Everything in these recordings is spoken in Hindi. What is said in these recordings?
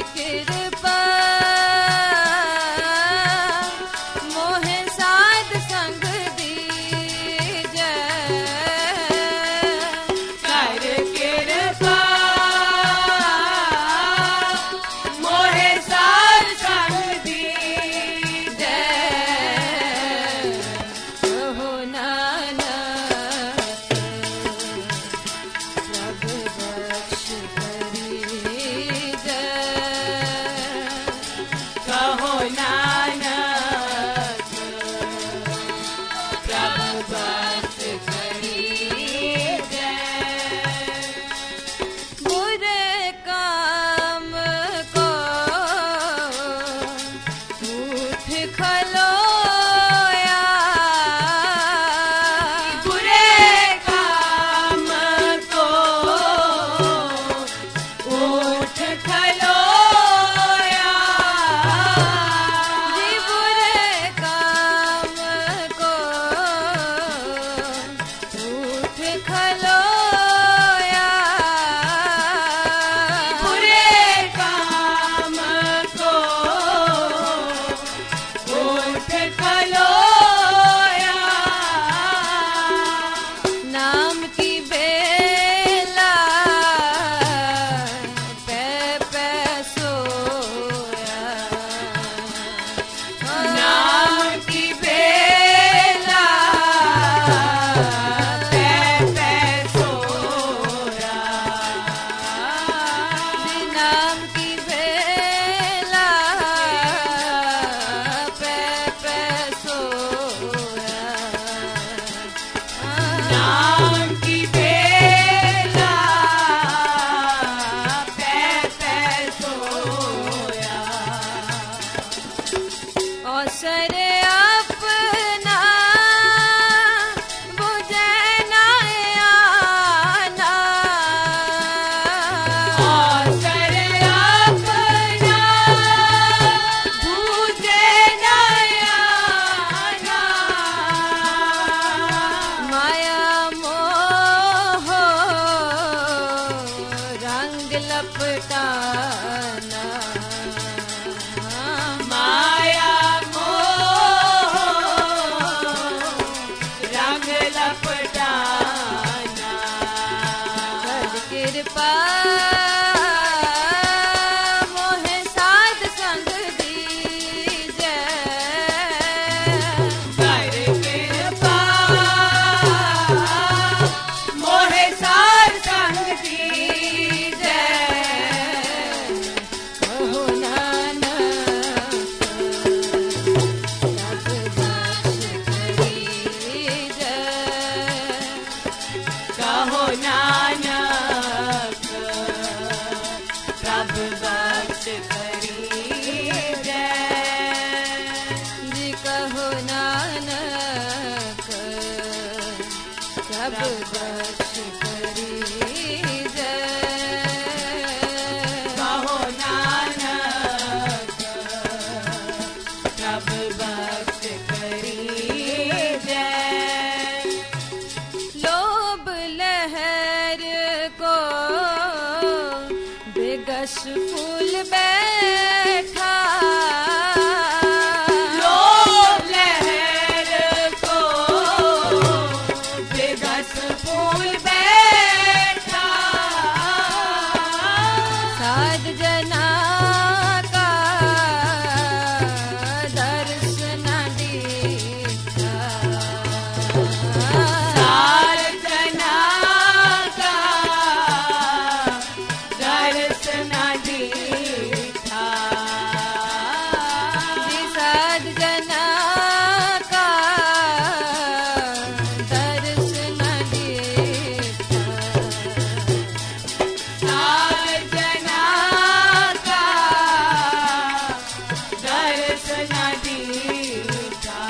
कृपा मोहे साध संग दीजै कर कृपा मोहे साध संग दीजै कहो नानक प्रभु बख्श करीजै कहो नानक प्रभु बख्श करीजै बुरे काम को उठ खलोया बुरे काम को उठ खलोया जी बुरे काम को उठ खलोया बुरे काम को उठ खलोया नाम की बेला पे सोया नाम की बेला पे सोया नाम की बेला पे सोया नाम की बेला पे सोया अवसर अपना बुझे ना आना अवसर अपना बूझे नयाना माया मोह रंग लपटाना माया मोह रंग लपटाना कर कृपा मोहे साध संग दीजै कर कृपा मोहे साध संग दीजै कहो नानक प्रभु बख्श करीजै कहो नानक प्रभु बख्श करीजै जी कहो नानक प्रभु बख्श करीजै कहो नानक प्रभु बख्श करीजै लोभ लहर को बेगस फूल बैठा लोभ लहर को बेगस फूल बैठा साध जना का दर्श न दीठा सार जना का दर्श न दीठा जी साध जना का दर्श न दीठा सार जना का दर्श न दीठा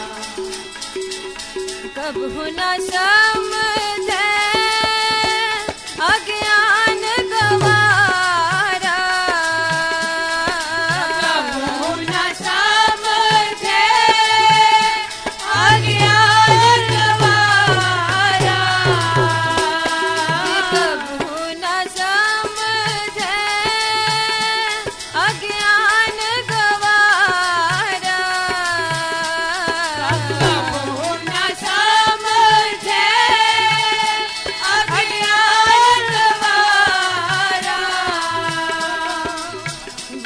कबहु न समझे अज्ञान गवारा कबहु न समझे अज्ञान गवारा कबहु न समझे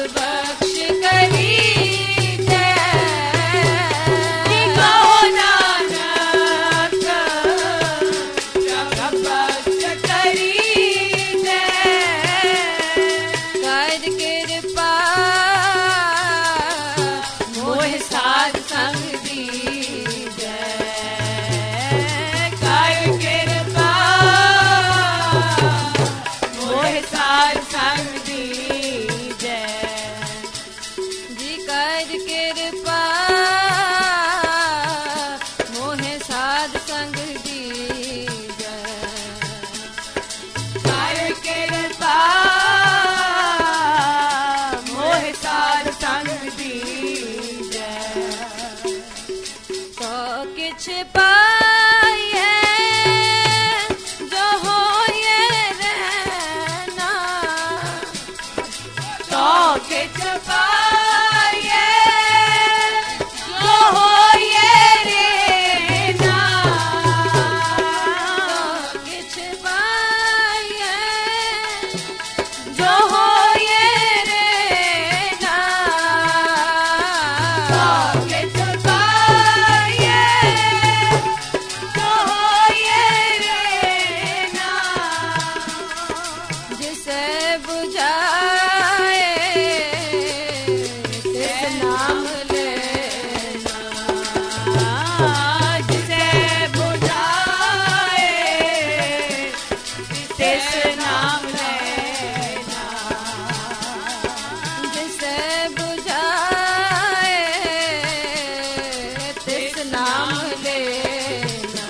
बख्श करी जय। कहो नानक प्रभ बख्श करी जय। कर कृपा मोह साध संग दीजै। कर कृपा मोह साध संग दीजै। जी कर कृपा मोह साध संग दीजै। कर कृपा मोह साध संग दीजै। तो किछ पाइए जो होए रहना। तो किछ पाइए जो होए रहना। तो किछ पाइए जो होए रहना। तो किछ पाइए जो होए रहना। जिसे बुझाए तिस नाम लेना। जिसे बुझाए तिस नाम लेना। जिसे बुझाए तिस नाम लेना।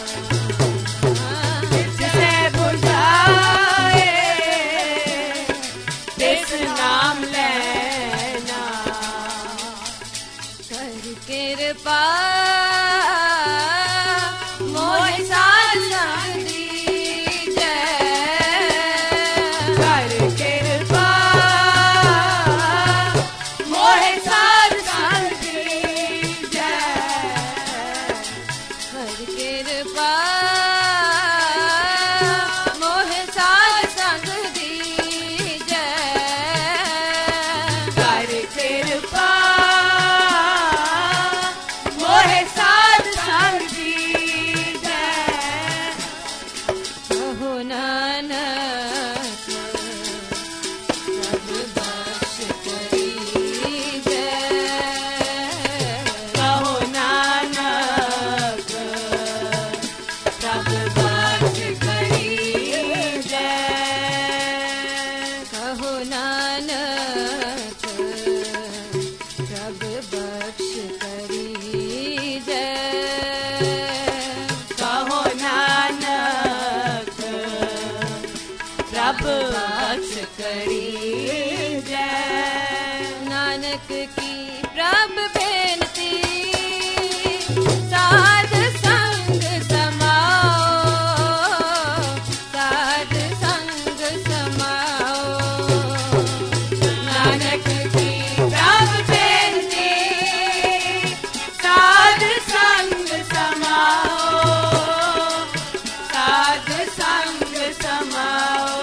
जिसे बुझाए तिस नाम लेना। कर कृपा मोह साध संग दीजै। कर कृपा मोह साध संग दीजै। कर कृपा मोह साध संग दीजै। कर कृपा मोह साध संग दीजै। कहो नानक प्रभ बख्श करीजै। कहो नानक प्रभ बख्श करीजै। कहो नानक प्रभ बख्श करीजै। कहो नानक प्रभ बख्श करीजै। नानक की प्रभ बेनती साध संग समाओ। साध संग समाओ। नानक की प्रभ बेनती साध संग समाओ। साध संग समाओ।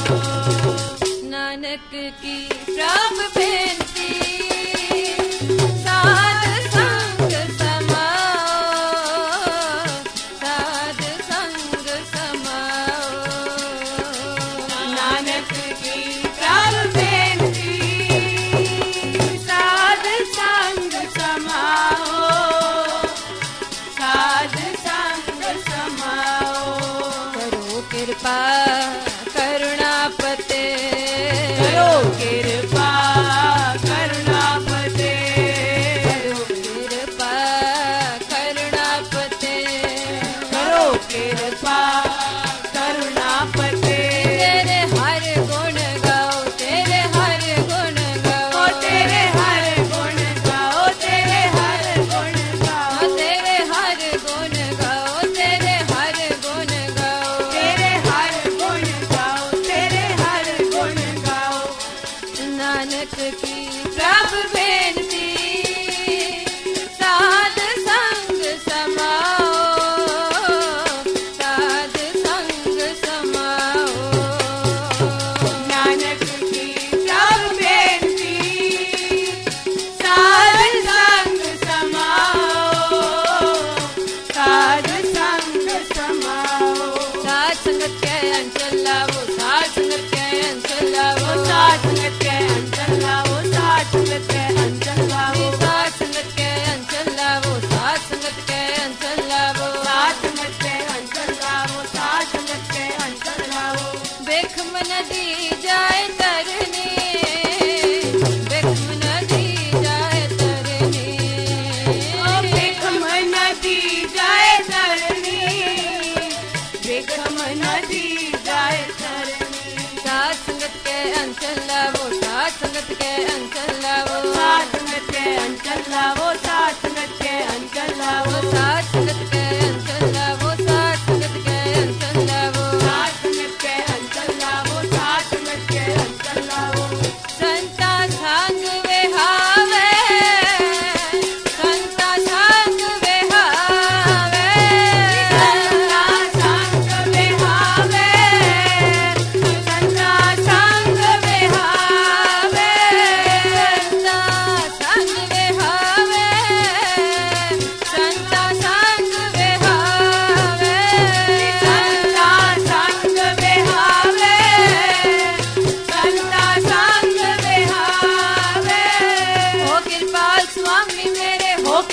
नानक की प्रभ बेनती साध संग समाओ। साध संग समाओ। नानक की प्रभ बेनती साध संग समाओ। साध संग समाओ। करो कृपा करुणापते। करो कृपा करुणापते। करो कृपा करुणापते। करो कृपा करुणापते। तेरे हर गुण गाओ। तेरे हर गुण गाओ। तेरे हर गुण गाओ। तेरे हर गुण गाओ। तेरे हर गुण गाओ। तेरे हर गुण गाओ। तेरे हर गुण गाओ। तेरे हर गुण गाओ। नानक की प्रभ बेनती साध संग समाओ। साध संग समाओ। नानक की प्रभ बेनती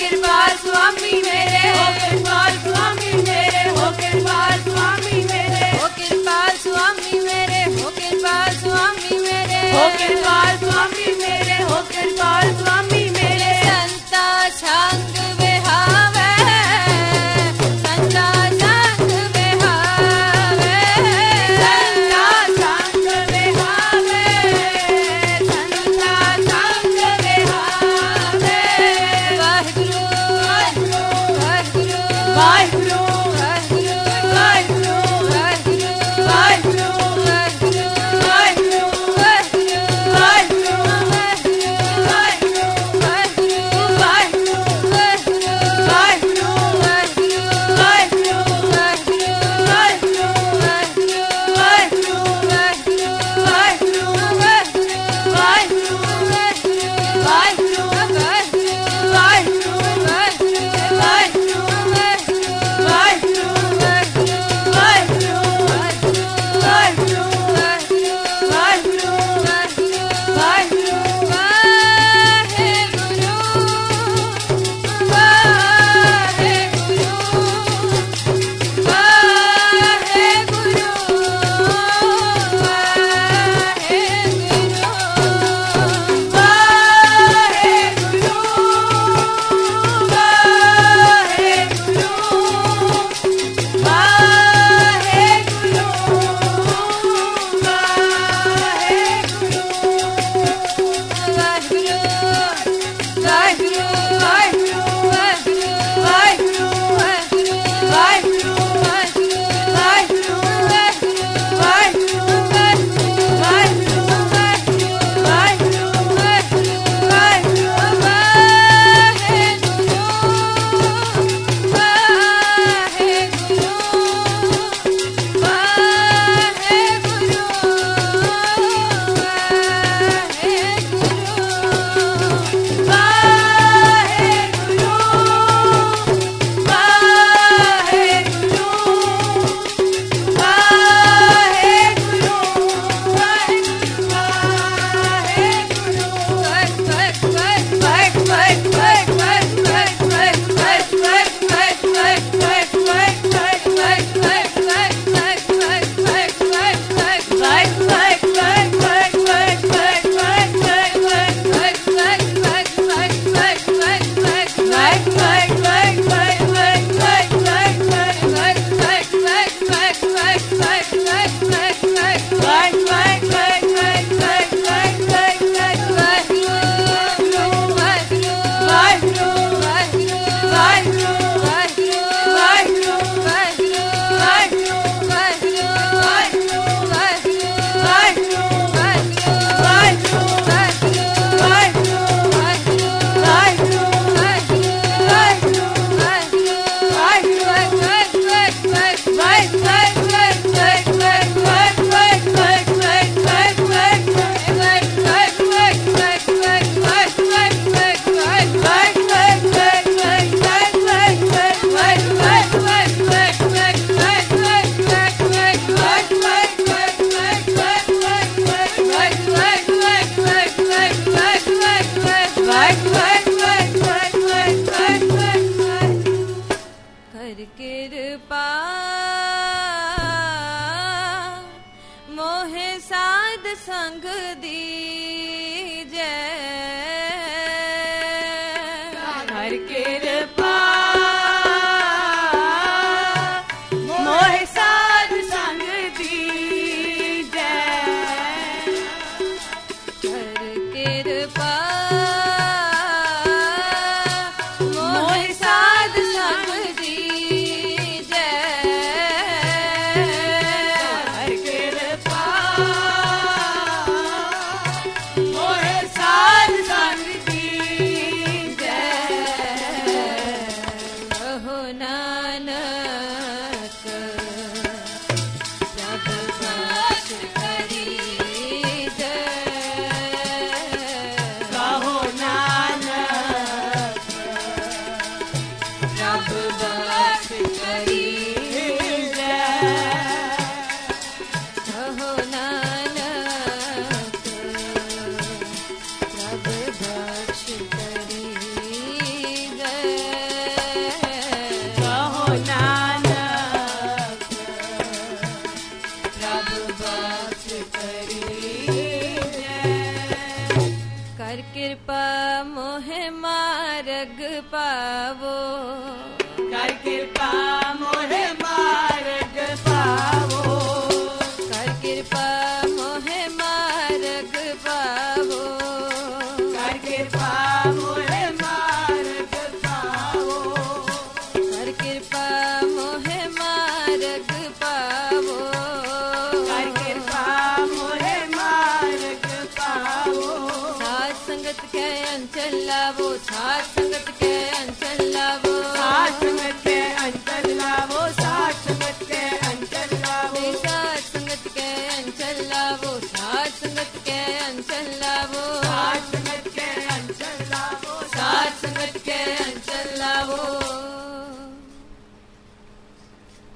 कृपाल स्वामी मेरे, हो कृपाल स्वामी मेरे, हो कृपाल स्वामी मेरे, हो कृपाल स्वामी मेरे, हो कृपाल स्वामी मेरे, हो कृपाल स्वामी मेरे, हो कृपाल स्वामी मेरे। संता संग विहावे, संता संग विहावे, संता संग विहावे, संता संग विहावे। वाहिगुरु वाहिगुरु वाहिगुरु वाहिगुरु वाहिगुरु वाहिगुरु वाहिगुरु वाहिगुरु वाहिगुरु वाहिगुरु वाहिगुरु संग दीजे हर कृपा मोह साध संग दीजे हर कृपा मोह साध संग दीजे हर कृपा मोह साध संग दीजे कहो नानक सब बख्श करीजे कर कृपा मोहे मार्ग पावो, कर कृपा मोहे मार्ग पावो, कर कृपा मोहे मार्ग पावो, कर कृपा मोहे मार्ग पावो, कर कृपा मोहे मार्ग पावो, कर कृपा मोहे मार्ग पावो। साध संगत के अंचल लावो, साध संगत के अंचल लावो, साथ संगत के अंचल लावो, साथ संगत के